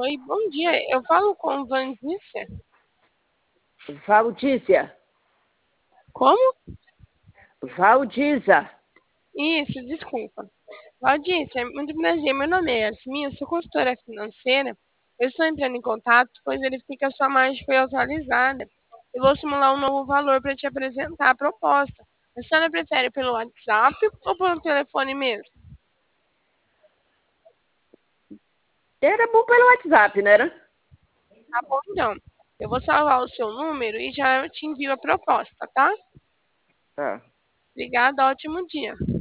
Oi, bom dia. Eu falo com Vandícia. Valdízia. Como? Valdízia. Isso, desculpa. Vandícia, muito prazer. Meu nome é Yasmin, eu sou consultora financeira. Eu estou entrando em contato, pois verifiquei que a sua margem foi atualizada. Eu vou simular um novo valor para te apresentar a proposta. A senhora prefere pelo WhatsApp ou pelo telefone mesmo? Era bom pelo WhatsApp, né? Tá bom, então. Eu vou salvar o seu número e já te envio a proposta, tá? Tá. Obrigada, ótimo dia.